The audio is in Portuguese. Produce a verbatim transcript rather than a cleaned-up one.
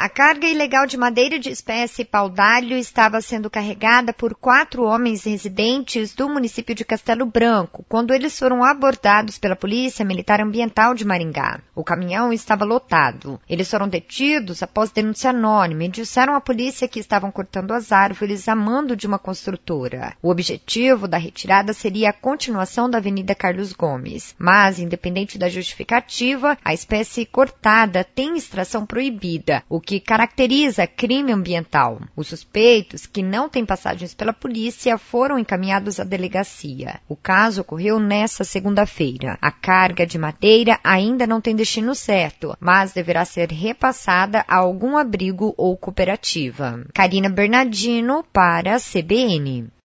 A carga ilegal de madeira de espécie pau-d'alho estava sendo carregada por quatro homens residentes do município de Castelo Branco, quando eles foram abordados pela Polícia Militar Ambiental de Maringá. O caminhão estava lotado. Eles foram detidos após denúncia anônima e disseram à polícia que estavam cortando as árvores a mando de uma construtora. O objetivo da retirada seria a continuação da Avenida Carlos Gomes, mas, independente da justificativa, a espécie cortada tem extração proibida, o que caracteriza crime ambiental. Os suspeitos, que não têm passagens pela polícia, foram encaminhados à delegacia. O caso ocorreu nesta segunda-feira. A carga de madeira ainda não tem destino certo, mas deverá ser repassada a algum abrigo ou cooperativa. Karina Bernardino para a C B N.